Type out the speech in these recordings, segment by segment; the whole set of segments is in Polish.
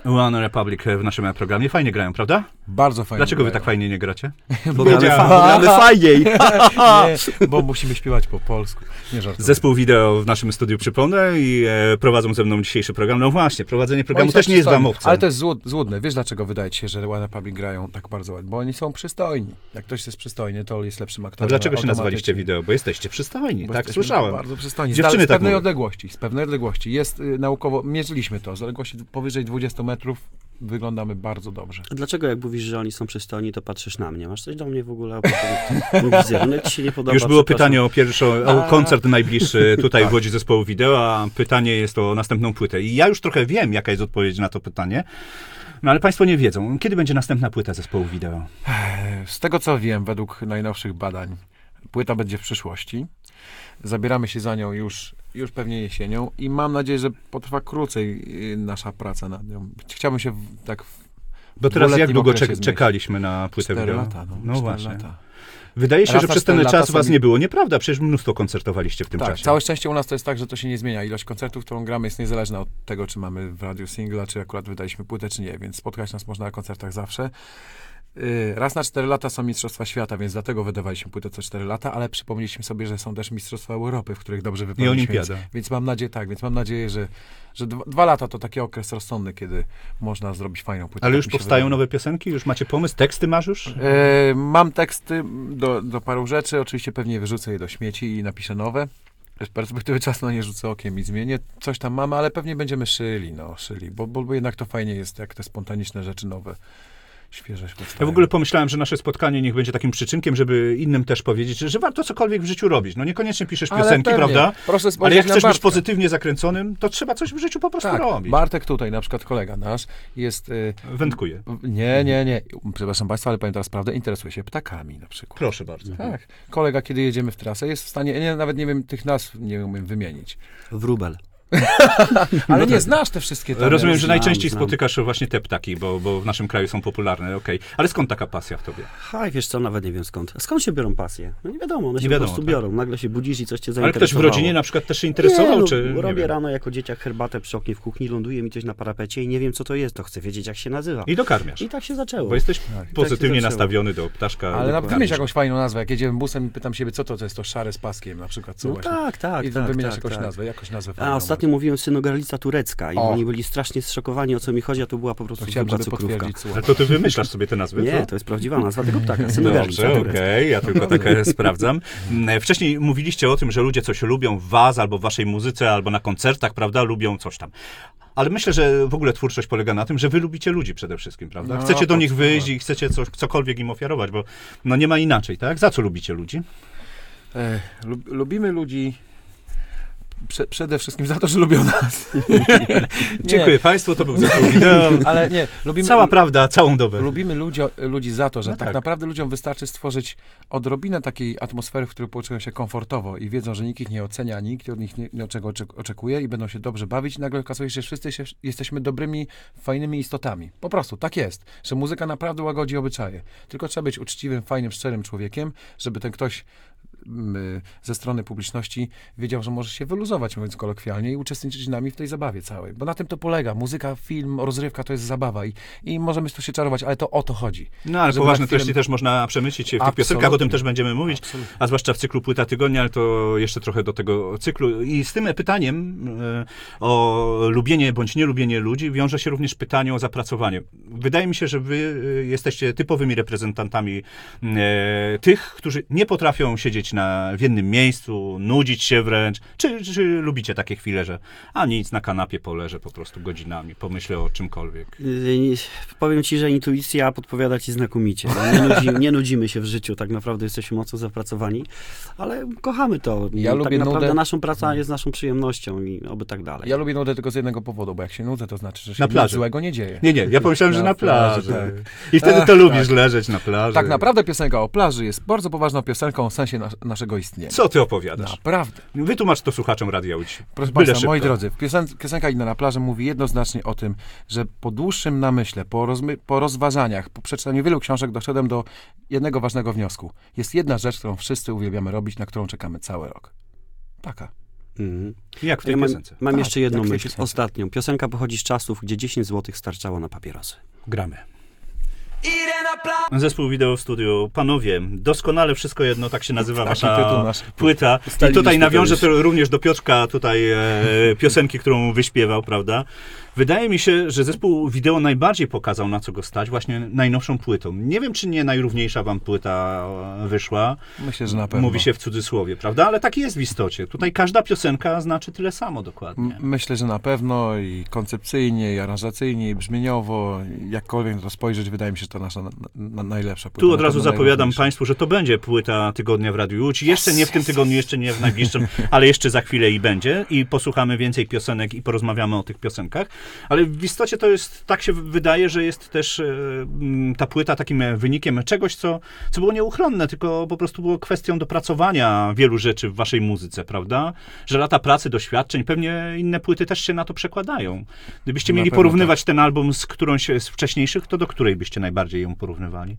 One Republic w naszym programie fajnie grają, prawda? Bardzo fajnie. Dlaczego wy grają. tak fajnie nie gracie? Bo gramy fajniej. Nie, bo musimy śpiewać po polsku. Nie żartuję. Zespół wideo w naszym studiu przypomnę i prowadzą ze mną dzisiejszy program. No właśnie, prowadzenie programu Oni też są nie jest wam przystojni. obce. Ale to jest złudne. Wiesz, dlaczego wydaje ci się, że One Republic grają tak bardzo ładnie? Bo oni są przystojni. Jak ktoś jest przystojny, to jest lepszym A aktorem. dlaczego się nazwaliście automatycznie. wideo? Bo jesteście przystojni, Bo tak jesteśmy słyszałem. Bardzo przystojni. Dziewczyny z tak pewnej mówią. odległości. Z pewnej odległości. Jest naukowo, mierzyliśmy to. Z odległości powyżej 20 metrów wyglądamy bardzo dobrze. A dlaczego jak mówisz, że oni są przystojni, to patrzysz na mnie? Masz coś do mnie w ogóle? Mój wizerunek ci się nie podoba? Już było przepraszam. pytanie o koncert najbliższy tutaj w Łodzi zespołu wideo, a pytanie jest o następną płytę. I ja już trochę wiem, jaka jest odpowiedź na to pytanie, no ale państwo nie wiedzą. Kiedy będzie następna płyta zespołu wideo? Z tego co wiem, według najnowszych badań, płyta będzie w przyszłości. Zabieramy się za nią już pewnie jesienią i mam nadzieję, że potrwa krócej nasza praca nad nią. Chciałbym się Bo teraz jak długoletnim długo okresie zmieścić. czekaliśmy na płytę 4 wideo? lata. No 4 właśnie. lata. Wydaje się, Raz że na przez ten 4 lata czas was sobie- nie było. Nieprawda, przecież mnóstwo koncertowaliście w tym Tak, czasie. całe szczęście u nas to jest tak, że to się nie zmienia. Ilość koncertów, którą gramy, jest niezależna od tego, czy mamy w radiu singla, czy akurat wydaliśmy płytę, czy nie, więc spotkać nas można na koncertach zawsze. Raz na 4 lata są Mistrzostwa Świata, więc dlatego wydawaliśmy płytę co 4 lata, ale przypomnieliśmy sobie, że są też Mistrzostwa Europy, w których dobrze wypadliśmy. Olimpiada. Więc mam nadzieję, że 2 lata to taki okres rozsądny, kiedy można zrobić fajną płytę. Ale Tak już mi się powstają wydaje. nowe piosenki? Już macie pomysł? Teksty masz już? Mam teksty do paru rzeczy, oczywiście pewnie wyrzucę je do śmieci i napiszę nowe. Z perspektywy czasu nie rzucę okiem i zmienię. Coś tam mamy, ale pewnie będziemy szyli, bo jednak to fajnie jest, jak te spontaniczne rzeczy nowe, świeże się Ja powstają. w ogóle pomyślałem, że nasze spotkanie niech będzie takim przyczynkiem, żeby innym też powiedzieć, że warto cokolwiek w życiu robić. No niekoniecznie piszesz Ale piosenki, pewnie. prawda? Proszę Ale spojrzeć jak na chcesz być Bartka. pozytywnie zakręconym, to trzeba coś w życiu po prostu Tak, robić. Bartek tutaj, na przykład kolega nasz, jest... Wędkuję. Nie. Przepraszam państwa, ale powiem teraz prawdę, interesuje się ptakami na przykład. Proszę bardzo. Tak. Kolega, kiedy jedziemy w trasę, jest w stanie, nawet nie wiem tych nazw, nie umiem wymienić. Wróbel. Ale nie znasz te wszystkie tam. Rozumiem, że znam, najczęściej znam. spotykasz właśnie te ptaki, bo w naszym kraju są popularne, okej. Ale skąd taka pasja w tobie? Haj, wiesz co, nawet nie wiem skąd. Skąd się biorą pasje? No nie wiadomo, one się wiadomo, po prostu tak. biorą. Nagle się budzisz i coś cię Ale zainteresowało. ktoś w rodzinie na przykład też się interesował, nie, czy... nie robię wiem. rano jako dzieciak herbatę przy oknie w kuchni, ląduje mi coś na parapecie i nie wiem, co to jest. To chcę wiedzieć, jak się nazywa. I dokarmiasz. I tak się zaczęło. Bo jesteś tak pozytywnie się zaczęło. nastawiony do ptaszka. Ale nawet karmisz. wymyśl jakąś fajną nazwę. Jak jedziemy busem i pytam siebie, co to jest to szare z paskiem na przykład. Co No właśnie. tak. I wymieniasz tak, jakąś tak. nazwę, A fajną. ostatnio mówiłem synogarlica turecka i O. oni byli strasznie zszokowani, o co mi chodzi, a to była po prostu To chciałem, zwykła żeby cukrówka. potwierdzić słowa. Ale to ty wymyślasz sobie te nazwy, Nie, co? to jest prawdziwa nazwa tego ptaka, synogarlica Dobrze, turecka. okej, ja tylko tak sprawdzam. Wcześniej mówiliście o tym, że ludzie coś lubią w was, albo w waszej muzyce, albo na koncertach, prawda, lubią coś tam. Ale myślę, że w ogóle twórczość polega na tym, że wy lubicie ludzi przede wszystkim, prawda? No, Chcecie do nich podstawowe. wyjść i chcecie cokolwiek im ofiarować, bo no nie ma inaczej, tak? Za co lubicie ludzi? Lubimy ludzi przede wszystkim za to, że lubią nas. Dziękuję państwu, to był zespół wideo. Ale nie, lubimy... Cała prawda, całą dobę. Lubimy ludzi za to, że No tak tak. naprawdę ludziom wystarczy stworzyć odrobinę takiej atmosfery, w której poczują się komfortowo i wiedzą, że nikt ich nie ocenia, nikt od nich nie czego oczekuje i będą się dobrze bawić. I nagle okazuje się, że wszyscy jesteśmy dobrymi, fajnymi istotami. Po prostu, tak jest. Że muzyka naprawdę łagodzi obyczaje. Tylko trzeba być uczciwym, fajnym, szczerym człowiekiem, żeby ten ktoś ze strony publiczności wiedział, że może się wyluzować, mówiąc kolokwialnie, i uczestniczyć z nami w tej zabawie całej. Bo na tym to polega. Muzyka, film, rozrywka to jest zabawa i możemy tu się czarować, ale to o to chodzi. No ale Żeby poważne na chwilę- treści też można przemycić w tych Absolutnie. piosenkach, o tym też będziemy mówić, Absolutnie. a zwłaszcza w cyklu Płyta Tygodnia, ale to jeszcze trochę do tego cyklu. I z tym pytaniem o lubienie bądź nielubienie ludzi wiąże się również pytanie o zapracowanie. Wydaje mi się, że wy jesteście typowymi reprezentantami tych, którzy nie potrafią siedzieć w jednym miejscu, nudzić się wręcz, czy lubicie takie chwile, że a nic, na kanapie poleżę po prostu godzinami, pomyślę o czymkolwiek. Powiem ci, że intuicja podpowiada ci znakomicie. Nie nudzimy się w życiu, tak naprawdę jesteśmy mocno zapracowani, ale kochamy to. Ja tak lubię naprawdę nudę. naszą praca jest naszą przyjemnością i oby tak dalej. Ja lubię nudę tylko z jednego powodu, bo jak się nudzę, to znaczy, że się Na nic plaży. złego nie dzieje. Nie, ja pomyślałem, że Na na plaży. plaży, I wtedy to lubisz leżeć na plaży. Tak naprawdę piosenka o plaży jest bardzo poważną piosenką w sensie naszego istnienia. Co ty opowiadasz? Naprawdę. Wytłumacz to słuchaczom Radia Łódź. Proszę Byle Państwa, moi szybko. drodzy, piosenka Inna na plaży mówi jednoznacznie o tym, że po dłuższym namyśle, po rozważaniach, po przeczytaniu wielu książek doszedłem do jednego ważnego wniosku. Jest jedna rzecz, którą wszyscy uwielbiamy robić, na którą czekamy cały rok. Taka. Jak w tej Ja mam, piosence? mam Tak, jeszcze jedną jak w tej myśl, piosence. ostatnią. Piosenka pochodzi z czasów, gdzie 10 zł starczało na papierosy. Gramy. Zespół Wideo Studio. Panowie, doskonale wszystko jedno, tak się nazywa Taki wasza tytuł nasz. płyta. I Ustaliliśmy tutaj to nawiążę już. to również do Piotrka tutaj piosenki, którą wyśpiewał, prawda? Wydaje mi się, że zespół Wideo najbardziej pokazał, na co go stać, właśnie najnowszą płytą. Nie wiem, czy nie najrówniejsza wam płyta wyszła. Myślę, że na pewno. Mówi się w cudzysłowie, prawda? Ale tak jest w istocie. Tutaj każda piosenka znaczy tyle samo dokładnie. Myślę, że na pewno i koncepcyjnie, i aranżacyjnie, i brzmieniowo, jakkolwiek na to spojrzeć, wydaje mi się, że to nasza najlepsza płyta. Tu od Na razu pewno zapowiadam najważniejsza. Państwu, że to będzie płyta tygodnia w Radiu Łódź. Jeszcze nie w tym tygodniu, jeszcze nie w najbliższym, ale jeszcze za chwilę i będzie. I posłuchamy więcej piosenek i porozmawiamy o tych piosenkach. Ale w istocie to jest, tak się wydaje, że jest też ta płyta takim wynikiem czegoś, co było nieuchronne, tylko po prostu było kwestią dopracowania wielu rzeczy w waszej muzyce, prawda? Że lata pracy, doświadczeń, pewnie inne płyty też się na to przekładają. Gdybyście Na mieli pewno porównywać ten album z którąś z wcześniejszych, to do której byście najbardziej ją porównywali?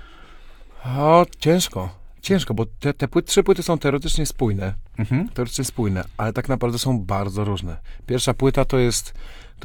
O, ciężko, bo te trzy płyty są teoretycznie spójne. Mhm. Teoretycznie spójne, ale tak naprawdę są bardzo różne. Pierwsza płyta to jest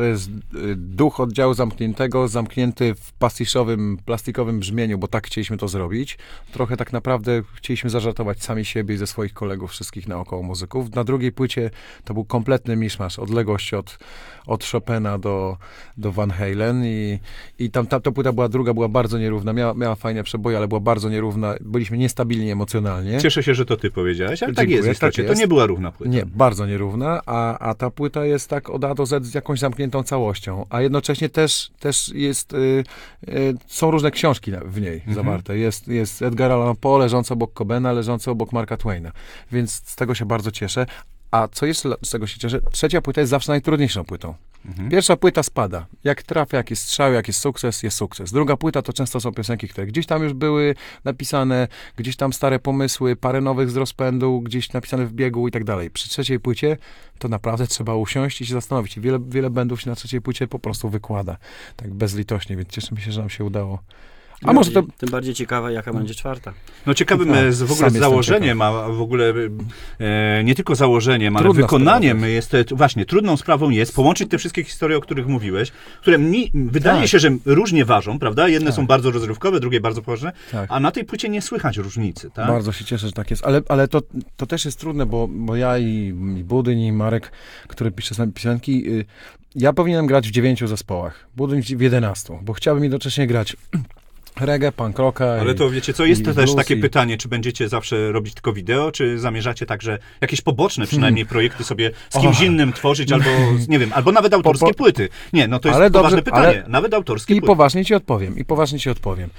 duch oddziału zamkniętego, zamknięty w pastiszowym, plastikowym brzmieniu, bo tak chcieliśmy to zrobić. Trochę tak naprawdę chcieliśmy zażartować sami siebie i ze swoich kolegów, wszystkich naokoło muzyków. Na drugiej płycie to był kompletny miszmasz, odległość od Chopina do Van Halen i ta płyta była druga, była bardzo nierówna, miała fajne przeboje, ale była bardzo nierówna. Byliśmy niestabilni emocjonalnie. Cieszę się, że to ty powiedziałeś, ale tak Dziękuję, jest w istocie. tak To jest. nie była równa płyta. Nie, bardzo nierówna, a ta płyta jest tak od A do Z z jakąś zamkniętą całością, a jednocześnie też jest, są różne książki w niej zawarte. Jest Edgar Allan Poe leżący obok Cobena, leżący obok Marka Twaina, więc z tego się bardzo cieszę. A co jeszcze z tego się cieszę? Trzecia płyta jest zawsze najtrudniejszą płytą. Pierwsza płyta spada. Jak trafia, jak jest strzał, jak jest sukces. Druga płyta to często są piosenki, które gdzieś tam już były napisane, gdzieś tam stare pomysły, parę nowych z rozpędu, gdzieś napisane w biegu i tak dalej. Przy trzeciej płycie to naprawdę trzeba usiąść i się zastanowić. I wiele bändów się na trzeciej płycie po prostu wykłada. Tak bezlitośnie, więc cieszymy się, że nam się udało. A może to... Tym bardziej ciekawa, jaka będzie czwarta. No ciekawym Tak, w ogóle sam jestem założeniem, a w ogóle nie tylko założeniem, ale Trudna wykonaniem sprawa jest, właśnie, trudną sprawą jest połączyć te wszystkie historie, o których mówiłeś, które wydaje Tak. się, że różnie ważą, prawda? Jedne Tak. są bardzo rozrywkowe, drugie bardzo poważne, Tak. a na tej płycie nie słychać różnicy, tak? Bardzo się cieszę, że tak jest, ale to też jest trudne, bo ja i Budyń i Marek, który pisze same piosenki, ja powinienem grać w 9 zespołach, Budyń w 11, bo chciałbym jednocześnie grać reggae, punk rocka. Ale to wiecie co, jest i to też blues takie i- pytanie, czy będziecie zawsze robić tylko wideo, czy zamierzacie także jakieś poboczne przynajmniej projekty sobie z kimś innym tworzyć, albo nie wiem, albo nawet autorskie płyty. Nie, no to jest Ale poważne dobrze, pytanie. ale- Nawet autorskie I płyty. poważnie ci odpowiem.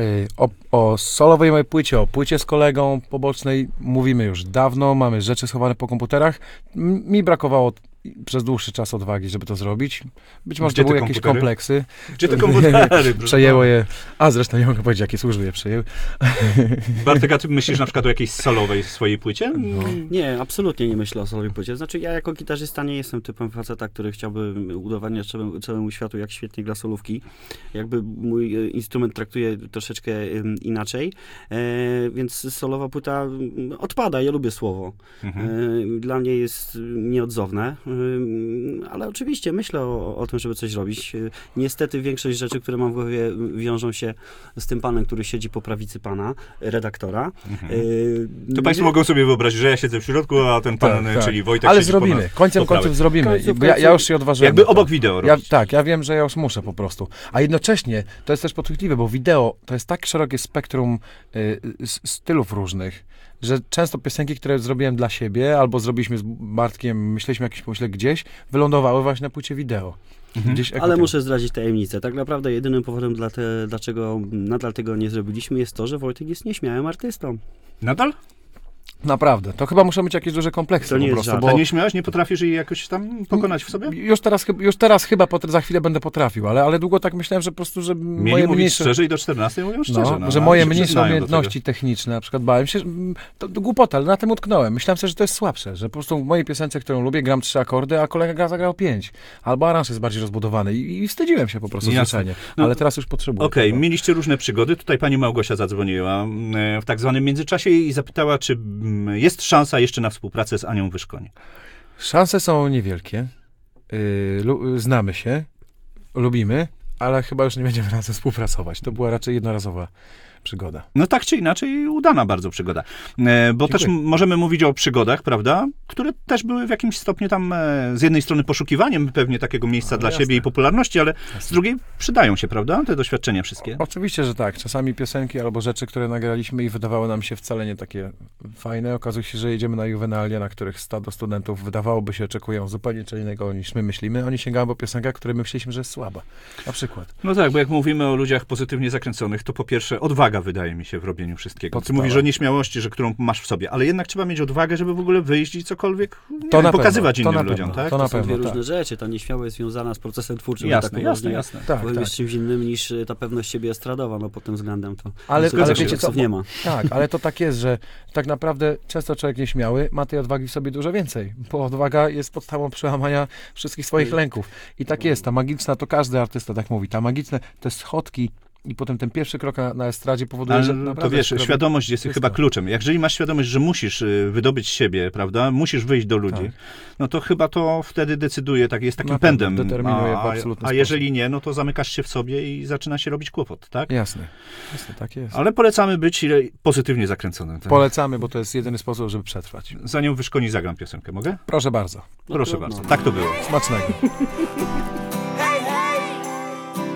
O solowej mojej płycie, o płycie z kolegą pobocznej mówimy już dawno, mamy rzeczy schowane po komputerach. Mi brakowało przez dłuższy czas odwagi, żeby to zrobić. Być może Gdzie to były te jakieś komputery? kompleksy. Gdzie te komputery? proszę Przejęło je. A zresztą nie mogę powiedzieć, jakie służby je przejęły. Bartek, a ty myślisz na przykład o jakiejś solowej swojej płycie? Nie, absolutnie nie myślę o solowej płycie. Znaczy, ja jako gitarzysta nie jestem typem faceta, który chciałby udowadniać całemu światu, jak świetnie gra solówki. Jakby mój instrument traktuje troszeczkę inaczej, więc solowa płyta odpada. Ja lubię słowo. Dla mnie jest nieodzowne, ale oczywiście myślę o tym, żeby coś robić. Niestety większość rzeczy, które mam w głowie, wiążą się z tym panem, który siedzi po prawicy pana, redaktora. To Państwo mogą sobie wyobrazić, że ja siedzę w środku, a ten pan, Tak, tak. czyli Wojtek Ale siedzi zrobimy. Końcem po prawej. końców zrobimy. Końców Bo ja już się odważyłem. Jakby na to. obok wideo robić. Ja wiem, że ja już muszę po prostu. A jednocześnie to jest też podchwytliwe, bo wideo to jest tak szerokie spektrum stylów różnych, że często piosenki, które zrobiłem dla siebie, albo zrobiliśmy z Bartkiem, myśleliśmy jakieś pomyśle gdzieś, wylądowały właśnie na płycie wideo. Gdzieś Ale muszę zdradzić tajemnicę. Tak naprawdę jedynym powodem, dlaczego nadal tego nie zrobiliśmy, jest to, że Wojtek jest nieśmiałym artystą. Nadal? Naprawdę. To chyba muszą być jakieś duże kompleksy To nie po jest prostu. żart. A nie śmiałeś? Nie potrafisz jej jakoś tam pokonać w sobie? Już teraz chyba za chwilę będę potrafił, ale długo tak myślałem, że po prostu, że Mieli moje mówić mniejsze... szczerze i do 14 mówią szczerze. że moje się mniejsze przyznają do umiejętności techniczne, na przykład bałem się, to głupota, ale na tym utknąłem. Myślałem sobie, że to jest słabsze, że po prostu w mojej piosence, którą lubię, gram 3 akordy, a kolega zagrał 5. Albo aranż jest bardziej rozbudowany i wstydziłem się po prostu Jasne. zwyczajnie. No, ale teraz już potrzebuję. Okej, tego. mieliście różne przygody. Tutaj pani Małgosia zadzwoniła w tak zwanym międzyczasie i zapytała, czy jest szansa jeszcze na współpracę z Anią Wyszkoń. Szanse są niewielkie. Znamy się, lubimy, ale chyba już nie będziemy razem współpracować. To była raczej jednorazowa przygoda. No tak czy inaczej udana bardzo przygoda. Bo też możemy mówić o przygodach, prawda, które też były w jakimś stopniu tam z jednej strony poszukiwaniem pewnie takiego miejsca dla siebie i popularności, ale z drugiej przydają się, prawda, te doświadczenia wszystkie. Oczywiście, że tak. Czasami piosenki albo rzeczy, które nagraliśmy i wydawały nam się wcale nie takie fajne. Okazuje się, że jedziemy na juwenalia, na których stado studentów wydawałoby się oczekują zupełnie czego innego niż my myślimy. Oni sięgają po piosenkę, której my myśleliśmy, że jest słaba. Na przykład. No tak, bo jak mówimy o ludziach pozytywnie zakręconych, to po pierwsze odwaga wydaje mi się w robieniu wszystkiego. Ty Podstawa. mówisz o nieśmiałości, że którą masz w sobie, ale jednak trzeba mieć odwagę, żeby w ogóle wyjść i cokolwiek To na pokazywać pewno, to innym na ludziom, pewno, tak? to na To są dwie pewno, różne tak. rzeczy. Ta nieśmiałość związana z procesem twórczym. Jasne, tak jasne. Tak, Jest tak. czymś innym niż ta pewność siebie estradowa, no pod tym względem to. Ale wiecie co, nie ma. Tak, ale to tak jest, że tak naprawdę często człowiek nieśmiały ma tej odwagi w sobie dużo więcej, bo odwaga jest podstawą przełamania wszystkich swoich lęków. I tak jest, ta magiczna, to każdy artysta tak mówi, ta magiczna, te schodki i potem ten pierwszy krok na estradzie powoduje, że Ale to naprawdę wiesz, robi świadomość jest wszystko. chyba kluczem. Jeżeli masz świadomość, że musisz wydobyć siebie, prawda, musisz wyjść do ludzi, Tak. no to chyba to wtedy decyduje, tak, jest takim Na pewno, pędem. determinuje w absolutny a jeżeli nie, no to zamykasz się w sobie i zaczyna się robić kłopot, tak? Jasne, tak jest. Ale polecamy być pozytywnie zakręconym. Tak? Polecamy, bo to jest jedyny sposób, żeby przetrwać. Zanim wyszkoni zagram piosenkę, mogę? Proszę bardzo, Proszę trudno. bardzo. Tak to było. smacznego.